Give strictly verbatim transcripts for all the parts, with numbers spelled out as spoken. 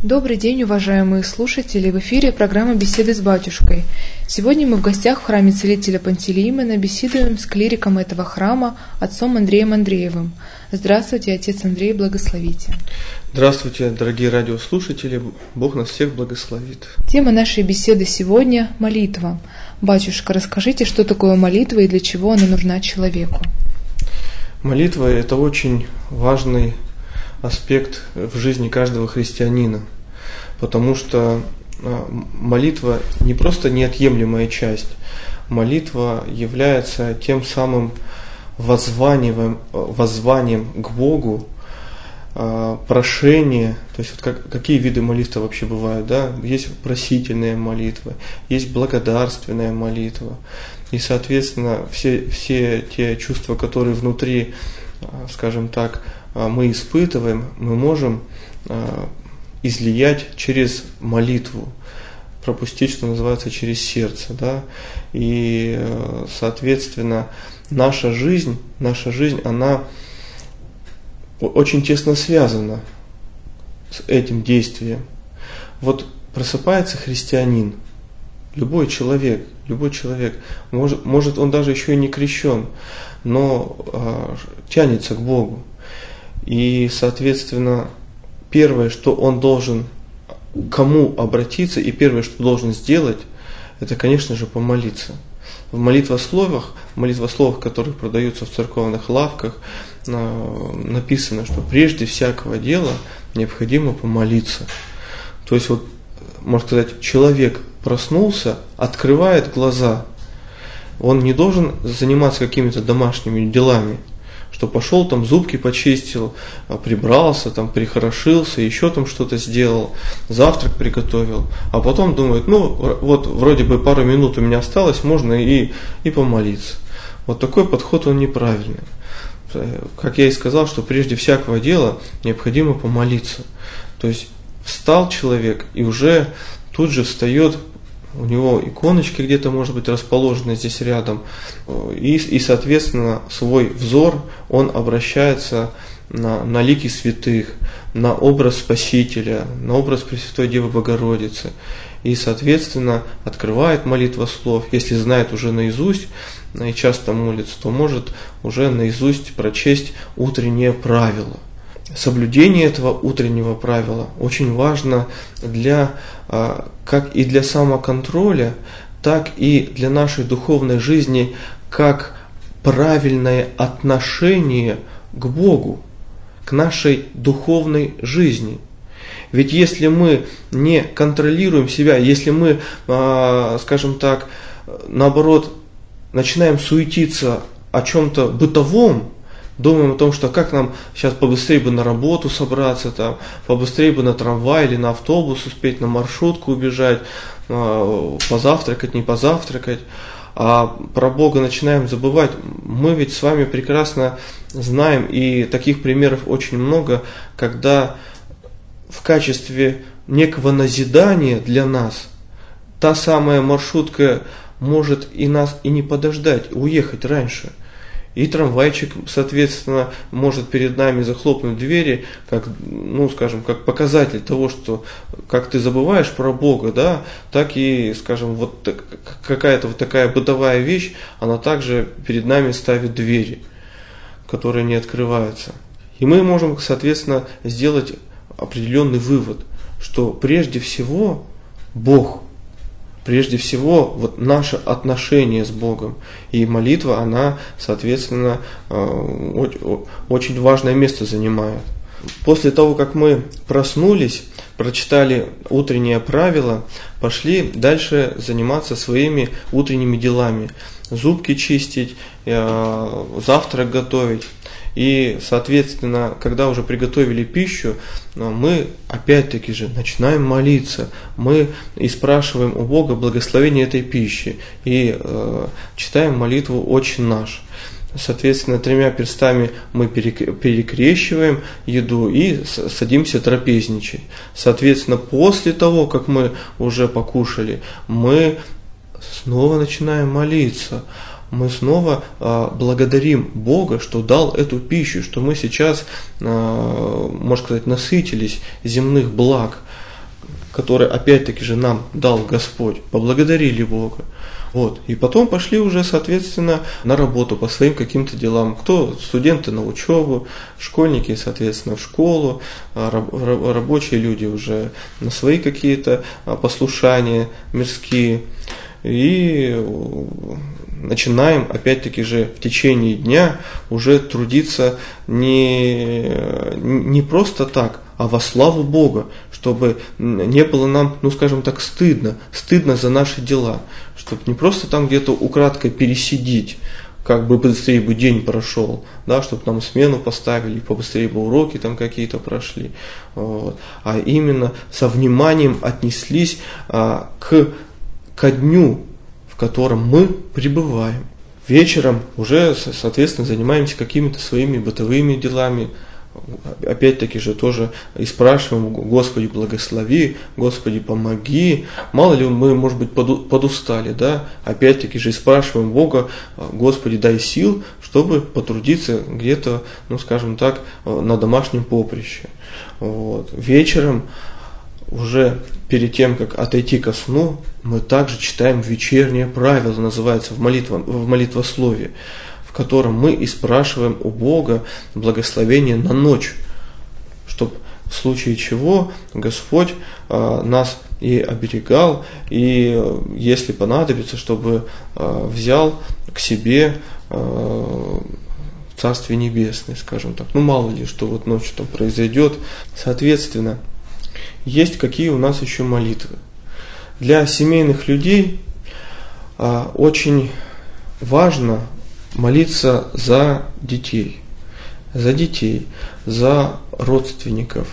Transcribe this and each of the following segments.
Добрый день, уважаемые слушатели! В эфире программа «Беседы с батюшкой». Сегодня мы в гостях в храме целителя Пантелеимона беседуем с клириком этого храма, отцом Андреем Андреевым. Здравствуйте, отец Андрей, благословите. Здравствуйте, дорогие радиослушатели, Бог нас всех благословит. Тема нашей беседы сегодня – молитва. Батюшка, расскажите, что такое молитва и для чего она нужна человеку? Молитва – это очень важный аспект в жизни каждого христианина, потому что молитва не просто неотъемлемая часть, молитва является тем самым воззванием, воззванием к Богу, прошение, то есть вот как, какие виды молитвы вообще бывают, да? Есть просительная молитва, есть благодарственная молитва, и, соответственно, все, все те чувства, которые внутри, скажем так, мы испытываем, мы можем излиять через молитву, пропустить, что называется, через сердце, да, и, соответственно, наша жизнь, наша жизнь, она очень тесно связана с этим действием. Вот просыпается христианин, любой человек, любой человек, может, может он даже еще и не крещен, но э, тянется к Богу. И, соответственно, первое, что он должен, кому обратиться, и первое, что должен сделать, это, конечно же, помолиться. В молитвословах, в молитвословах, которые продаются в церковных лавках, написано, что прежде всякого дела необходимо помолиться. То есть, вот, можно сказать, человек проснулся, открывает глаза, он не должен заниматься какими-то домашними делами, что пошел там зубки почистил, прибрался, там прихорошился, еще там что-то сделал, завтрак приготовил, а потом думает, ну вот вроде бы пару минут у меня осталось, можно и, и помолиться. Вот такой подход, он неправильный. Как я и сказал, что прежде всякого дела необходимо помолиться. То есть встал человек и уже тут же встает, у него иконочки где-то, может быть, расположены здесь рядом, и, и соответственно, свой взор он обращается на, на лики святых, на образ Спасителя, на образ Пресвятой Девы Богородицы, и, соответственно, открывает молитвослов. Если знает уже наизусть и часто молится, то может уже наизусть прочесть утреннее правило. Соблюдение этого утреннего правила очень важно для, как и для самоконтроля, так и для нашей духовной жизни, как правильное отношение к Богу, к нашей духовной жизни. Ведь если мы не контролируем себя, если мы, скажем так, наоборот, начинаем суетиться о чем-то бытовом, думаем о том, что как нам сейчас побыстрее бы на работу собраться, там, побыстрее бы на трамвай или на автобус успеть, на маршрутку убежать, позавтракать, не позавтракать, а про Бога начинаем забывать. Мы ведь с вами прекрасно знаем, и таких примеров очень много, когда в качестве некого назидания для нас та самая маршрутка может и нас и не подождать, уехать раньше. И трамвайчик, соответственно, может перед нами захлопнуть двери, как, ну, скажем, как показатель того, что как ты забываешь про Бога, да, так и, скажем, вот так, какая-то вот такая бытовая вещь, она также перед нами ставит двери, которые не открываются. И мы можем, соответственно, сделать определенный вывод, что прежде всего Бог, прежде всего, вот наше отношение с Богом. И молитва, она, соответственно, очень важное место занимает. После того, как мы проснулись, прочитали утреннее правило, пошли дальше заниматься своими утренними делами. Зубки чистить, завтрак готовить. И, соответственно, когда уже приготовили пищу, мы опять-таки же начинаем молиться. Мы и спрашиваем у Бога благословение этой пищи. И э, читаем молитву «Отче наш». Соответственно, тремя перстами мы перекрещиваем еду и садимся трапезничать. Соответственно, после того, как мы уже покушали, мы снова начинаем молиться. Мы снова э, благодарим Бога, что дал эту пищу, что мы сейчас, э, можно сказать, насытились земных благ. который опять-таки же нам дал Господь, поблагодарили Бога. Вот. И потом пошли уже, соответственно, на работу по своим каким-то делам. Кто студенты на учебу, школьники, соответственно, в школу, рабочие люди уже на свои какие-то послушания мирские. И начинаем, опять-таки же, в течение дня уже трудиться не, не просто так, а во славу Бога, чтобы не было нам, ну скажем так, стыдно, стыдно за наши дела, чтобы не просто там где-то украдкой пересидеть, как бы быстрее бы день прошел, да, чтобы нам смену поставили, побыстрее бы уроки там какие-то прошли, вот, а именно со вниманием отнеслись а, к, ко дню, в котором мы пребываем. Вечером уже, соответственно, занимаемся какими-то своими бытовыми делами. Опять-таки же тоже и спрашиваем: Господи, благослови, Господи, помоги. Мало ли мы, может быть, подустали, да? Опять-таки же и спрашиваем Бога: Господи, дай сил, чтобы потрудиться где-то, ну скажем так, на домашнем поприще. Вот. Вечером, уже перед тем, как отойти ко сну, мы также читаем вечернее правило, называется в, молитва, в молитвословии, в котором мы и спрашиваем у Бога благословение на ночь, чтобы в случае чего Господь а, нас и оберегал, и если понадобится, чтобы а, взял к себе а, Царствие Небесное, скажем так. Ну мало ли, что вот ночью там произойдет. Соответственно, есть какие у нас еще молитвы. Для семейных людей а, очень важно молиться за детей, за детей, за родственников,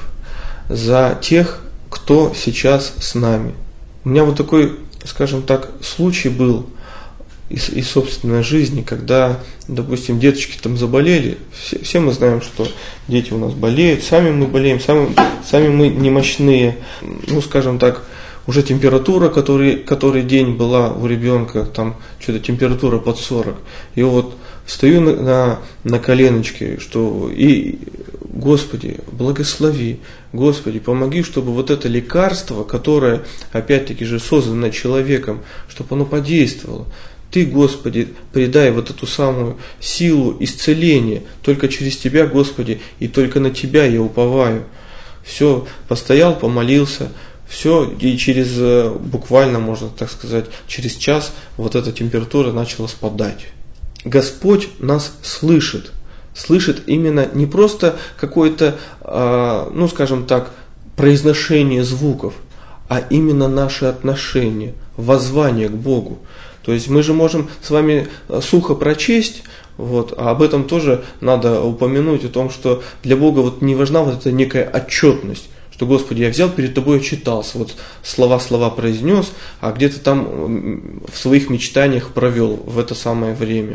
за тех, кто сейчас с нами. У меня вот такой, скажем так, случай был из, из собственной жизни, когда, допустим, деточки там заболели. Все, все мы знаем, что дети у нас болеют, сами мы болеем, сами, сами мы немощные. Ну, скажем так, уже температура, который, который день была у ребенка, там что-то температура под сорок. И вот встаю на, на, на коленочки, что и Господи, благослови, Господи, помоги, чтобы вот это лекарство, которое опять-таки же создано человеком, чтобы оно подействовало. Ты, Господи, придай вот эту самую силу исцеления. Только через Тебя, Господи, и только на Тебя я уповаю. Все, постоял, помолился, все, и через, буквально, можно так сказать, через час вот эта температура начала спадать. Господь нас слышит. Слышит именно не просто какое-то, ну скажем так, произношение звуков, а именно наши отношения, воззвание к Богу. То есть мы же можем с вами сухо прочесть, вот, а об этом тоже надо упомянуть, о том, что для Бога вот не важна вот эта некая отчетность, что, Господи, я взял перед Тобой, отчитался, вот слова-слова произнес, а где-то там в своих мечтаниях провел в это самое время.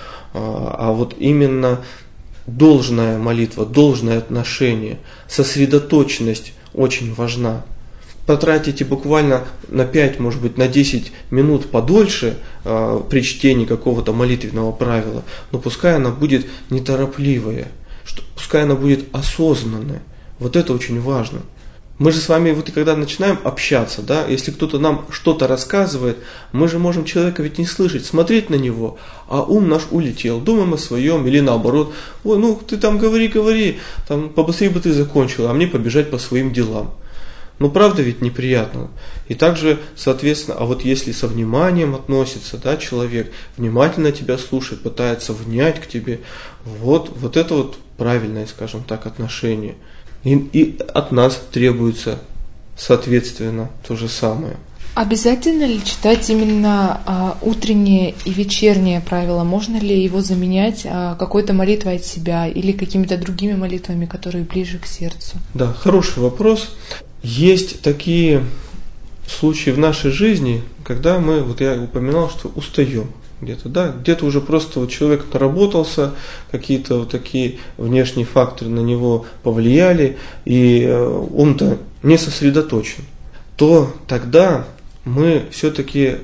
А вот именно должная молитва, должное отношение, сосредоточенность очень важна. Потратите буквально на пять, может быть, на десять минут подольше э, при чтении какого-то молитвенного правила, но пускай она будет неторопливая, что, пускай она будет осознанная. Вот это очень важно. Мы же с вами, вот и когда начинаем общаться, да, если кто-то нам что-то рассказывает, мы же можем человека ведь не слышать, смотреть на него, а ум наш улетел, думаем о своем, или наоборот: ой, ну ты там говори, говори, там побыстрее бы ты закончил, а мне побежать по своим делам. Ну, правда ведь неприятно. И также, соответственно, а вот если со вниманием относится, да, человек, внимательно тебя слушает, пытается внять к тебе, вот, вот это вот правильное, скажем так, отношение. И, и от нас требуется, соответственно, то же самое. Обязательно ли читать именно а, утреннее и вечернее правило? Можно ли его заменять а, какой-то молитвой от себя или какими-то другими молитвами, которые ближе к сердцу? Да, хороший вопрос. Есть такие случаи в нашей жизни, когда мы, вот я упоминал, что устаем где-то, да, где-то уже просто вот человек наработался, какие-то вот такие внешние факторы на него повлияли, и он-то не сосредоточен, то тогда мы все-таки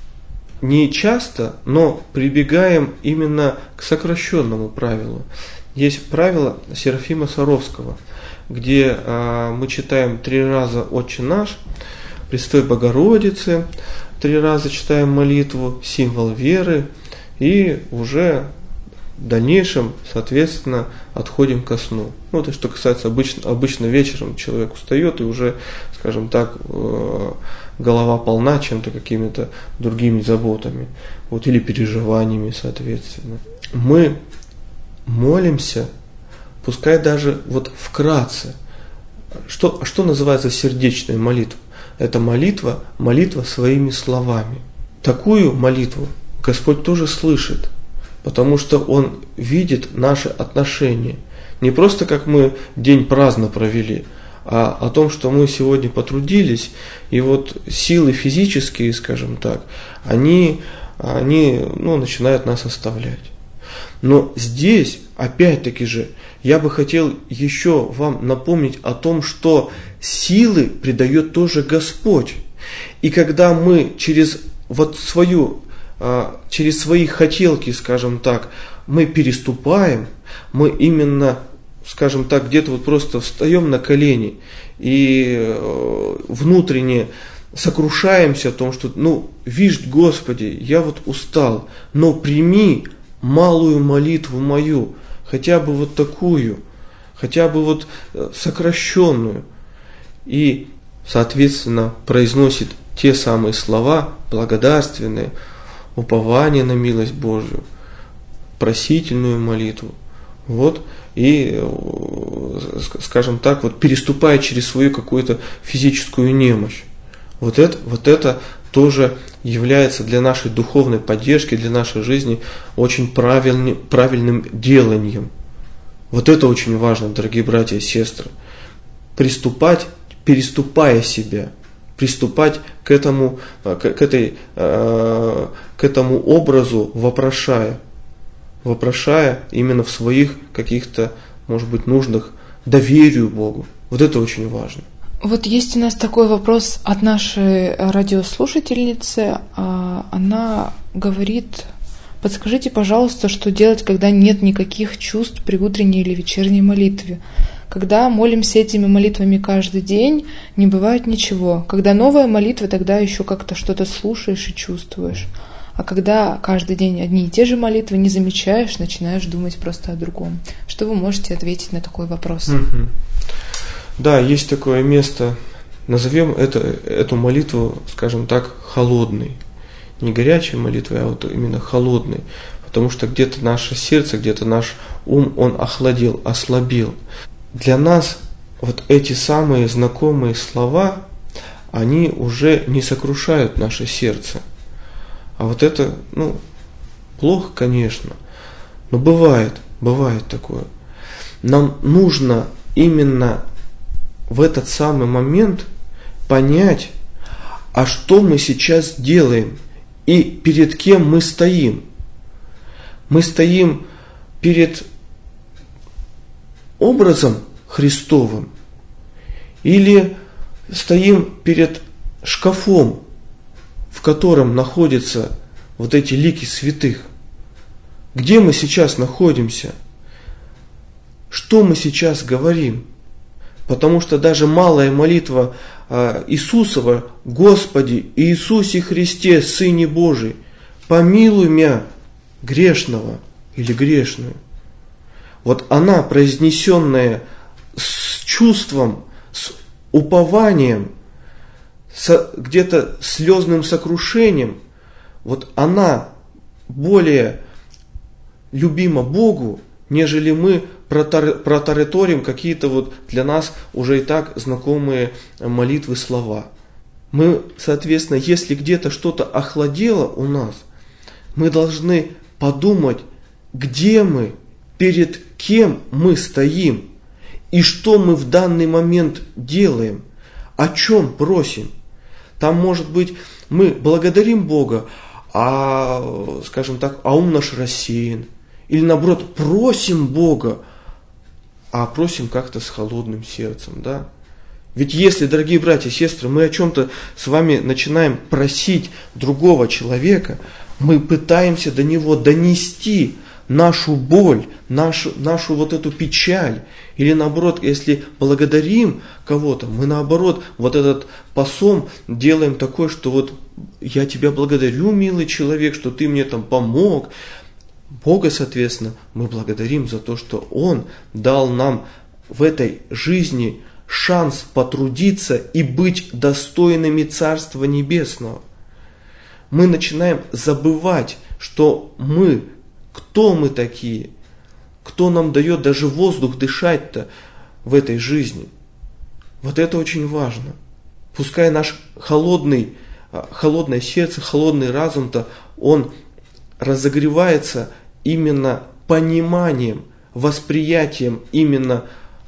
не часто, но прибегаем именно к сокращенному правилу. Есть правило Серафима Саровского, где а, мы читаем три раза «Отче наш», «Престой Богородице», три раза читаем молитву, символ веры, и уже в дальнейшем, соответственно, отходим ко сну. Ну, это что касается обычно, обычно вечером человек устает и уже, скажем так, голова полна чем-то, какими-то другими заботами, вот, или переживаниями, соответственно. Мы молимся, пускай даже вот вкратце. Что, что называется сердечная молитва? Это молитва, молитва своими словами. Такую молитву Господь тоже слышит, потому что Он видит наши отношения. Не просто как мы день праздно провели, а о том, что мы сегодня потрудились, и вот силы физические, скажем так, они, они ну, начинают нас оставлять. Но здесь, опять-таки же, я бы хотел еще вам напомнить о том, что силы придает тоже Господь. И когда мы через вот свою, через свои хотелки, скажем так, мы переступаем, мы именно, скажем так, где-то вот просто встаем на колени и внутренне сокрушаемся о том, что, ну, вишь, Господи, я вот устал, но прими малую молитву мою, хотя бы вот такую, хотя бы вот сокращенную, и, соответственно, произносит те самые слова благодарственные, упование на милость Божию, просительную молитву, вот, и, скажем так, вот переступая через свою какую-то физическую немощь. Вот это, вот это тоже является для нашей духовной поддержки, для нашей жизни очень правильным, правильным деланием. Вот это очень важно, дорогие братья и сестры. Приступать, переступая себя, приступать к этому, к, этой, к этому образу, вопрошая, вопрошая именно в своих каких-то, может быть, нуждах доверию Богу. Вот это очень важно. Вот есть у нас такой вопрос от нашей радиослушательницы. Она говорит: подскажите, пожалуйста, что делать, когда нет никаких чувств при утренней или вечерней молитве? Когда молимся этими молитвами каждый день, не бывает ничего. Когда новая молитва, тогда еще как-то что-то слушаешь и чувствуешь. А когда каждый день одни и те же молитвы, не замечаешь, начинаешь думать просто о другом. Что вы можете ответить на такой вопрос? Mm-hmm. Да, есть такое место, назовем это, эту молитву, скажем так, холодной. Не горячей молитвой, а вот именно холодной. Потому что где-то наше сердце, где-то наш ум, он охладел, ослабел. Для нас вот эти самые знакомые слова, они уже не сокрушают наше сердце. А вот это, ну, плохо, конечно, но бывает, бывает такое. Нам нужно именно в этот самый момент понять, а что мы сейчас делаем и перед кем мы стоим. Мы стоим перед образом Христовым или стоим перед шкафом, в котором находятся вот эти лики святых. Где мы сейчас находимся? Что мы сейчас говорим? Потому что даже малая молитва Иисусова: «Господи Иисусе Христе, Сыне Божий, помилуй меня, грешного» или грешную. Вот она, произнесенная с чувством, с упованием, с где-то слезным сокрушением, вот она более любима Богу, нежели мы протараторим какие-то вот для нас уже и так знакомые молитвы, слова. Мы, соответственно, если где-то что-то охладело у нас, мы должны подумать, где мы, перед кем мы стоим, и что мы в данный момент делаем, о чем просим. Там, может быть, мы благодарим Бога, а, скажем так, а ум наш рассеян. Или наоборот, просим Бога, а просим как-то с холодным сердцем, да? Ведь если, дорогие братья и сестры, мы о чем-то с вами начинаем просить другого человека, мы пытаемся до него донести нашу боль, нашу, нашу вот эту печаль. Или наоборот, если благодарим кого-то, мы наоборот вот этот посом делаем такой, что вот я тебя благодарю, милый человек, что ты мне там помог. Бога, соответственно, мы благодарим за то, что Он дал нам в этой жизни шанс потрудиться и быть достойными Царства Небесного. Мы начинаем забывать, что мы, кто мы такие, кто нам дает даже воздух дышать-то в этой жизни. Вот это очень важно. Пускай наш холодный, холодное сердце, холодный разум-то, он разогревается именно пониманием, восприятием именно,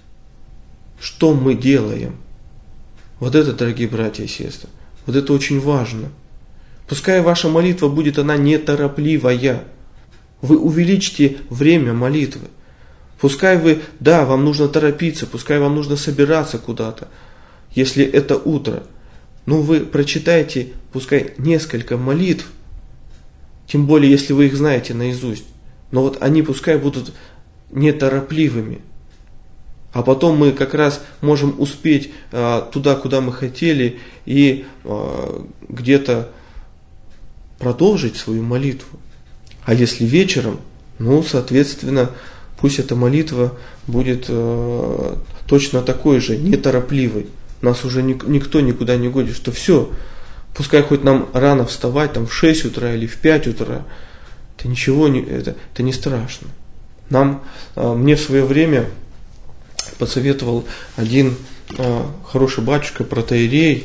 что мы делаем. Вот это, дорогие братья и сестры, вот это очень важно. Пускай ваша молитва будет, она неторопливая. Вы увеличьте время молитвы. Пускай вы, да, вам нужно торопиться, пускай вам нужно собираться куда-то, если это утро. Но вы прочитайте, пускай несколько молитв, тем более, если вы их знаете наизусть. Но вот они пускай будут неторопливыми. А потом мы как раз можем успеть а, туда, куда мы хотели, и а, где-то продолжить свою молитву. А если вечером, ну, соответственно, пусть эта молитва будет а, точно такой же, неторопливой. Нас уже ник- никто никуда не гонит, что все, пускай хоть нам рано вставать, там в шесть утра или в пять утра, это ничего не, это, это не страшно. Нам, а, мне в свое время посоветовал один а, хороший батюшка, протоиерей,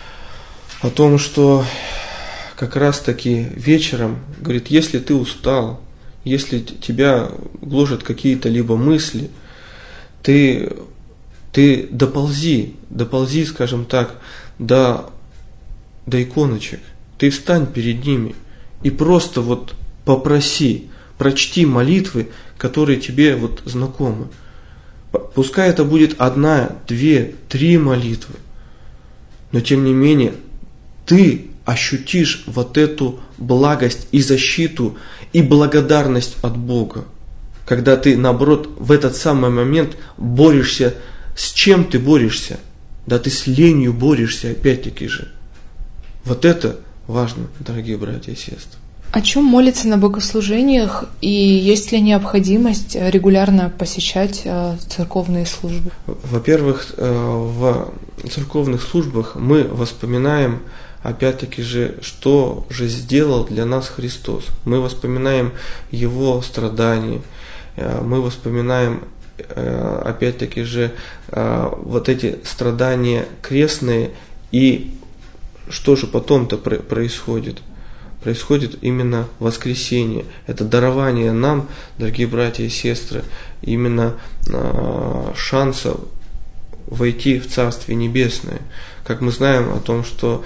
о том, что как раз таки вечером, говорит, если ты устал, если тебя гложат какие-то либо мысли, ты, ты доползи, доползи, скажем так, до, до иконочек, ты встань перед ними и просто вот попроси, прочти молитвы, которые тебе вот знакомы. Пускай это будет одна, две, три молитвы, но тем не менее ты ощутишь вот эту благость и защиту и благодарность от Бога, когда ты, наоборот, в этот самый момент борешься, с чем ты борешься? Да ты с ленью борешься, опять-таки же. Вот это важно, дорогие братья и сестры. О чем молятся на богослужениях и есть ли необходимость регулярно посещать церковные службы? Во-первых, в церковных службах мы воспоминаем, опять-таки же, что же сделал для нас Христос. Мы воспоминаем Его страдания, мы воспоминаем, опять-таки же, вот эти страдания крестные, и что же потом-то происходит? Происходит именно воскресение. Это дарование нам, дорогие братья и сестры, именно э, шанса войти в Царствие Небесное. Как мы знаем о том, что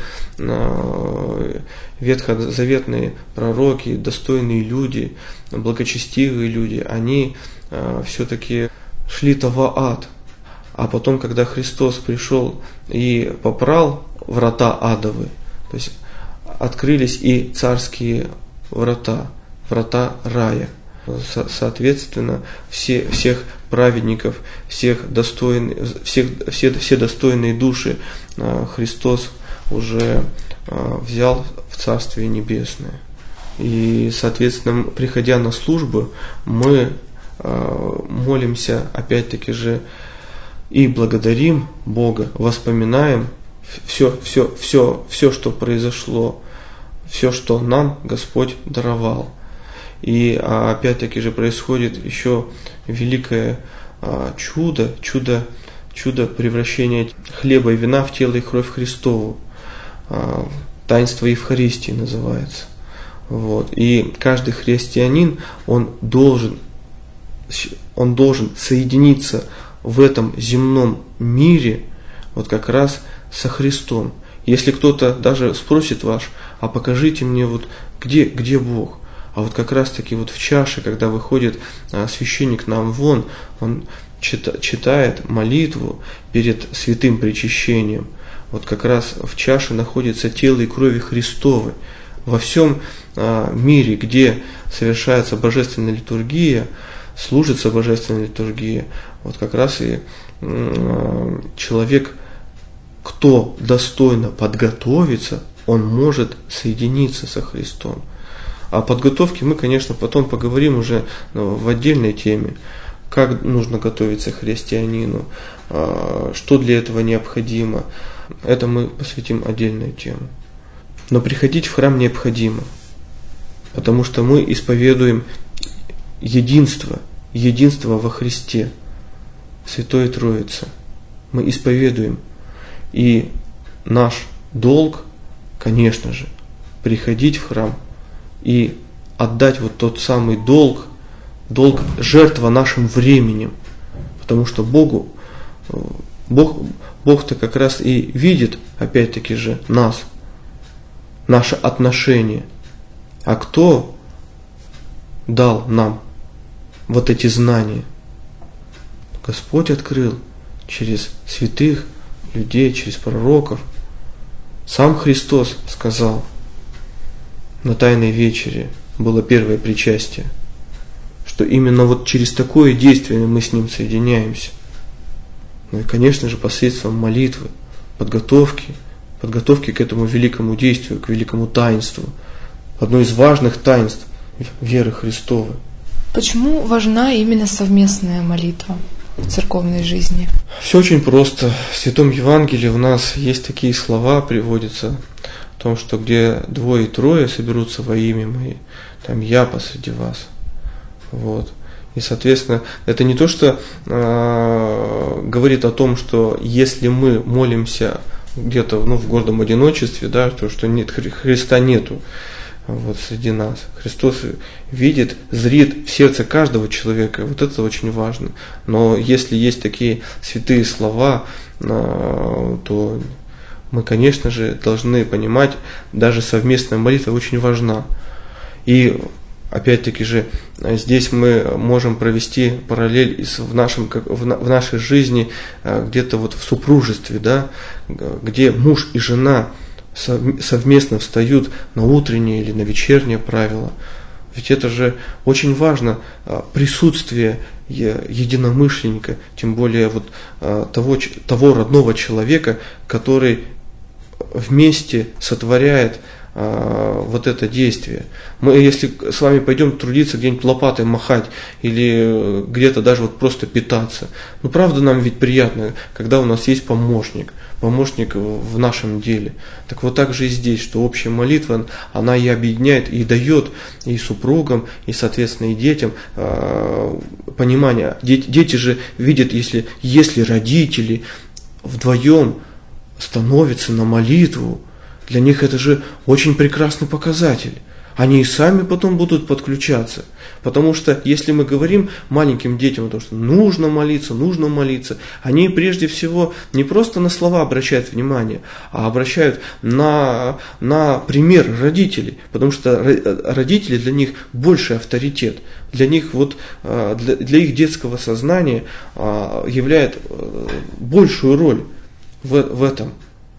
э, ветхозаветные пророки, достойные люди, благочестивые люди, они э, все-таки шли-то в ад. А потом, когда Христос пришел и попрал врата адовы, то есть открылись и царские врата, врата рая. Со- соответственно, все, всех праведников, всех достойных, всех, все, все достойные души э, Христос уже э, взял в Царствие Небесное. И, соответственно, приходя на службу, мы э, молимся, опять-таки же, и благодарим Бога, воспоминаем все, все, все, все, что произошло, все, что нам Господь даровал. И опять-таки же происходит еще великое чудо, чудо, чудо превращения хлеба и вина в тело и кровь Христову. Таинство Евхаристии называется. Вот. И каждый христианин, он должен, он должен соединиться в этом земном мире вот как раз со Христом. Если кто-то даже спросит вас, а покажите мне, вот где, где Бог? А вот как раз таки вот в чаше, когда выходит священник на амвон, он читает молитву перед святым причащением. Вот как раз в чаше находится тело и крови Христовы. во всем мире, где совершается божественная литургия, служится божественная литургия, вот как раз и человек, кто достойно подготовится, он может соединиться со Христом. О подготовке мы, конечно, потом поговорим уже в отдельной теме, как нужно готовиться христианину, что для этого необходимо. Это мы посвятим отдельную тему. Но приходить в храм необходимо, потому что мы исповедуем единство, единство во Христе, Святой Троице. Мы исповедуем. И наш долг, конечно же, приходить в храм и отдать вот тот самый долг, долг жертва нашим временем. Потому что Богу, Бог, Бог-то как раз и видит, опять-таки же, нас, наше отношение. А кто дал нам вот эти знания? Господь открыл через святых людей, через пророков. Сам Христос сказал на Тайной вечере, было первое причастие, что именно вот через такое действие мы с Ним соединяемся. Ну и, конечно же, посредством молитвы, подготовки, подготовки к этому великому действию, к великому таинству, одно из важных таинств веры Христовой. Почему важна именно совместная молитва в церковной жизни? Все очень просто. В Святом Евангелии у нас есть такие слова, приводятся о том, что где двое и трое соберутся во имя Мое, там я посреди вас. Вот. И, соответственно, это не то, что э, говорит о том, что если мы молимся где-то ну, в гордом одиночестве, да, то что нет, Христа нету вот, среди нас. Христос видит, зрит в сердце каждого человека, вот это очень важно. Но если есть такие святые слова, э, то мы, конечно же, должны понимать, даже совместная молитва очень важна. И опять-таки же, здесь мы можем провести параллель в, нашем, в нашей жизни, где-то вот в супружестве, да, где муж и жена совместно встают на утреннее или на вечернее правило. Ведь это же очень важно, присутствие единомышленника, тем более вот того, того родного человека, который вместе сотворяет вот это действие. Мы, если с вами пойдем трудиться, где-нибудь лопатой махать или где-то даже вот просто питаться, ну правда нам ведь приятно, когда у нас есть помощник, помощник в нашем деле. Так вот так же и здесь, что общая молитва, она и объединяет, и дает и супругам, и соответственно и детям э, понимание. Дети, дети же видят, если, если родители вдвоем становятся на молитву, для них это же очень прекрасный показатель. Они и сами потом будут подключаться. Потому что если мы говорим маленьким детям о том, что нужно молиться, нужно молиться, они прежде всего не просто на слова обращают внимание, а обращают на, на пример родителей. Потому что родители для них больший авторитет. Для них вот, для, для их детского сознания являет большую роль в, в этом.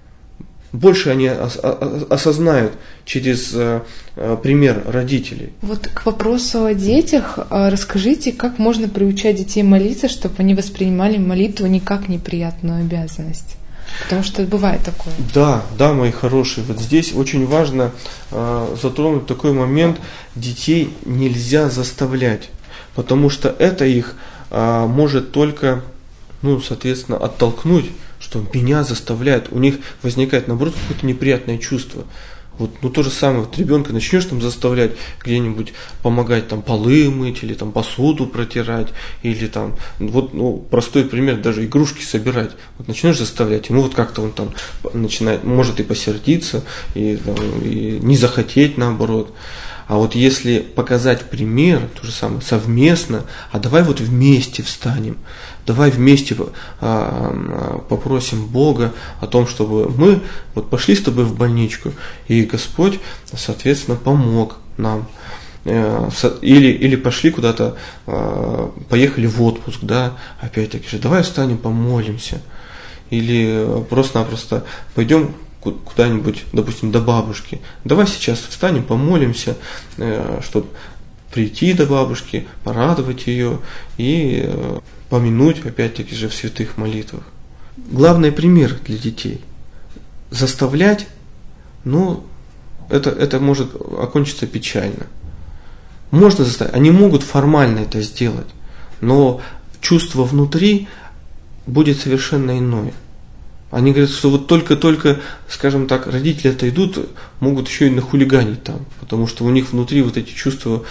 Больше они осознают через пример родителей. Вот к вопросу о детях, расскажите, как можно приучать детей молиться, чтобы они воспринимали молитву не как неприятную обязанность? Потому что бывает такое. Да, да, мои хорошие, вот здесь очень важно затронуть такой момент: детей нельзя заставлять, потому что это их может только, ну, соответственно, оттолкнуть, что меня заставляют, у них возникает, наоборот, какое-то неприятное чувство. Вот, ну то же самое, вот ребенка начнешь там заставлять где-нибудь помогать там полы мыть, или там посуду протирать, или там, вот ну, простой пример, даже игрушки собирать. Вот начнешь заставлять, ему вот как-то он там начинает, может и посердиться, и, там, и не захотеть наоборот. А вот если показать пример, то же самое, совместно, а давай вот вместе встанем, давай вместе а, попросим Бога о том, чтобы мы вот пошли с тобой в больничку, и Господь, соответственно, помог нам. Или, или пошли куда-то, поехали в отпуск, да, опять-таки же, давай встанем, помолимся. Или просто-напросто пойдем куда-нибудь, допустим, до бабушки. Давай сейчас встанем, помолимся, чтобы прийти до бабушки, порадовать ее и помянуть, опять-таки же, в святых молитвах. Главный пример для детей. Заставлять, ну, это, это может окончиться печально. Можно заставить, они могут формально это сделать, но чувство внутри будет совершенно иное. Они говорят, что вот только-только, скажем так, родители отойдут, могут еще и нахулиганить там, потому что у них внутри вот эти чувства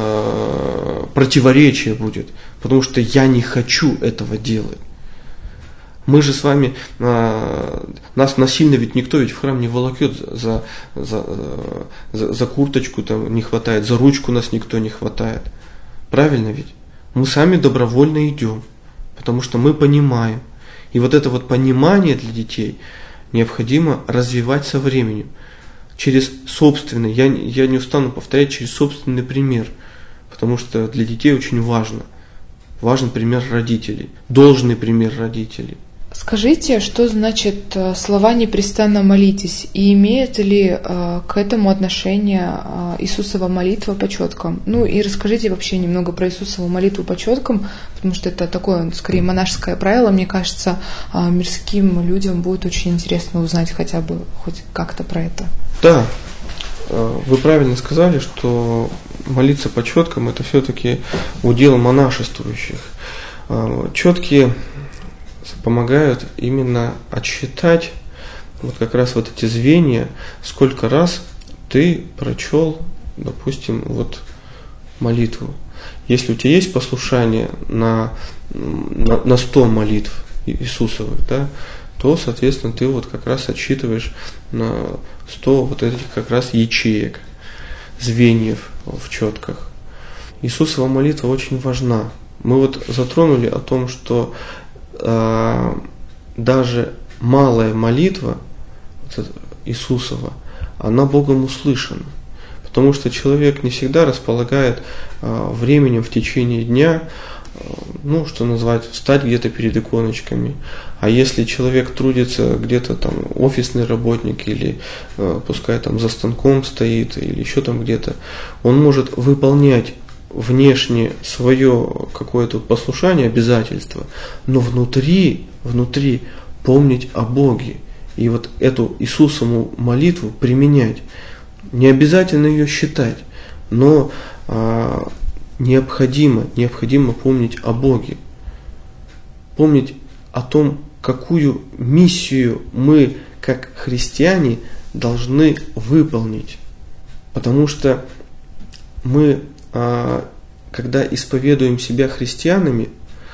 э, противоречия будет, потому что я не хочу этого делать. Мы же с вами, э, нас насильно ведь никто ведь в храм не волокет за, за, за, за курточку там не хватает, за ручку нас никто не хватает. Правильно ведь? Мы сами добровольно идем, потому что мы понимаем. И вот это вот понимание для детей необходимо развивать со временем. Через собственный, я, я не устану повторять, через собственный пример. Потому что для детей очень важно. Важен пример родителей, должный пример родителей. Скажите, что значит слова «непрестанно молитесь» и имеет ли э, к этому отношение э, Иисусова молитва по четкам? Ну и расскажите вообще немного про Иисусову молитву по четкам, потому что это такое, скорее, монашеское правило. Мне кажется, э, мирским людям будет очень интересно узнать хотя бы хоть как-то про это. Да, вы правильно сказали, что молиться по четкам – это все-таки удел монашествующих. Четкие помогают именно отсчитать вот как раз вот эти звенья, сколько раз ты прочел, допустим, вот молитву. Если у тебя есть послушание на, на, на сто молитв Иисусовых, да, то, соответственно, ты вот как раз отсчитываешь на сто вот этих как раз ячеек, звеньев в четках. Иисусова молитва очень важна. Мы вот затронули о том, что э, даже малая молитва вот Иисусова, она Богом услышана. Потому что человек не всегда располагает э, временем в течение дня, э, ну, что называть, встать где-то перед иконочками. А если человек трудится где-то там, офисный работник, или э, пускай там за станком стоит, или еще там где-то, он может выполнять внешне свое какое-то послушание, обязательство, но внутри, внутри помнить о Боге. И вот эту Иисусову молитву применять. Не обязательно ее считать, но а, необходимо, необходимо помнить о Боге. Помнить о том, какую миссию мы, как христиане, должны выполнить. Потому что мы, а, когда исповедуем себя христианами,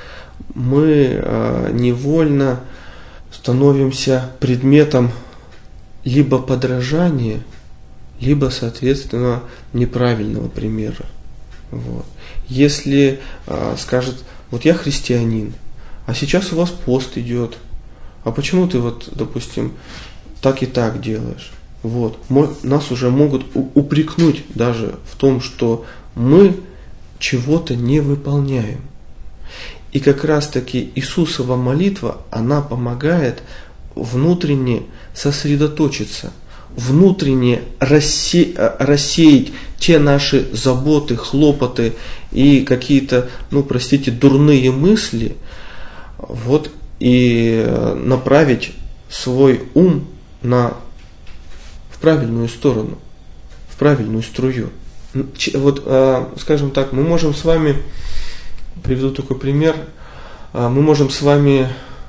мы а, невольно становимся предметом либо подражания, либо, соответственно, неправильного примера. Вот. Если э, скажет, вот я христианин, а сейчас у вас пост идет, а почему ты вот, допустим, так и так делаешь? Вот. Нас уже могут упрекнуть даже в том, что мы чего-то не выполняем. И как раз таки Иисусова молитва, она помогает внутренне сосредоточиться, внутренне рассеять, рассеять те наши заботы, хлопоты и какие-то, ну, простите, дурные мысли, вот, и направить свой ум на, в правильную сторону, в правильную струю. Вот, скажем так, мы можем с вами, приведу такой пример, мы можем с вами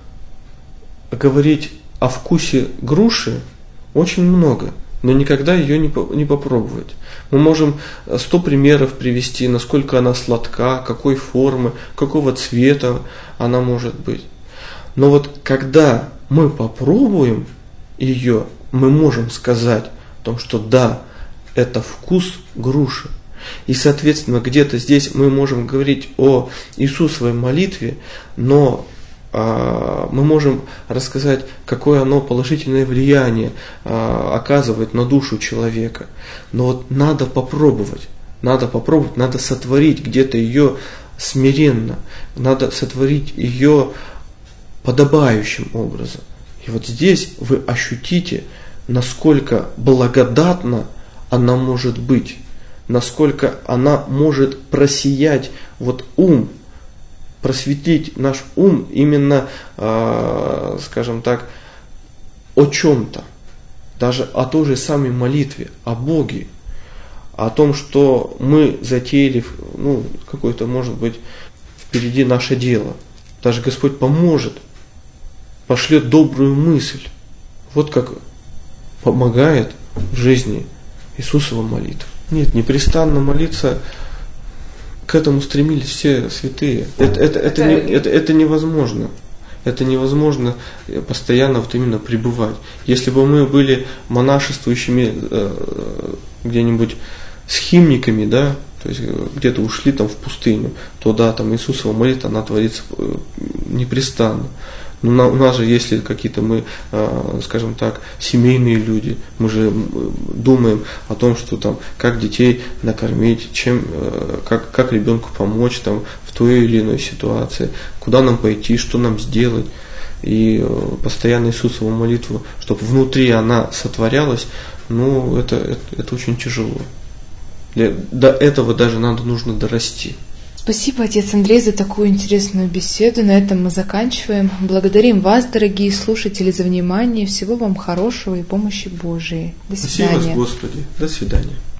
говорить о вкусе груши очень много, но никогда ее не, не попробовать. Мы можем сто примеров привести, насколько она сладка, какой формы, какого цвета она может быть. Но вот когда мы попробуем ее, мы можем сказать о том, что да, это вкус груши. И, соответственно, где-то здесь мы можем говорить о Иисусовой молитве, но а, мы можем рассказать, какое оно положительное влияние а, оказывает на душу человека. Но вот надо попробовать, надо попробовать, надо сотворить где-то ее смиренно, надо сотворить ее подобающим образом. И вот здесь вы ощутите, насколько благодатна она может быть, насколько она может просиять вот ум, просветить наш ум именно, э, скажем так, о чем-то, даже о той же самой молитве, о Боге, о том, что мы затеяли, ну, какое-то, может быть, впереди наше дело. Даже Господь поможет, пошлет добрую мысль. Вот как помогает в жизни Иисусова молитва. Нет, непрестанно молиться, к этому стремились все святые. Это, это, это, не, это, это невозможно. Это невозможно постоянно вот именно пребывать. Если бы мы были монашествующими э, где-нибудь схимниками, да, то есть где-то ушли там в пустыню, то да, там Иисусова молитва, она творится непрестанно. Но на, у нас же, если какие-то мы, э, скажем так, семейные люди, мы же думаем о том, что там, как детей накормить, чем, э, как, как ребенку помочь там, в той или иной ситуации, куда нам пойти, что нам сделать. И э, постоянно Иисусову молитву, чтобы внутри она сотворялась, ну, это, это, это очень тяжело. Для, до этого даже надо нужно дорасти. Спасибо, отец Андрей, за такую интересную беседу. На этом мы заканчиваем. Благодарим вас, дорогие слушатели, за внимание. Всего вам хорошего и помощи Божией. До свидания. Спасибо, Господи. До свидания.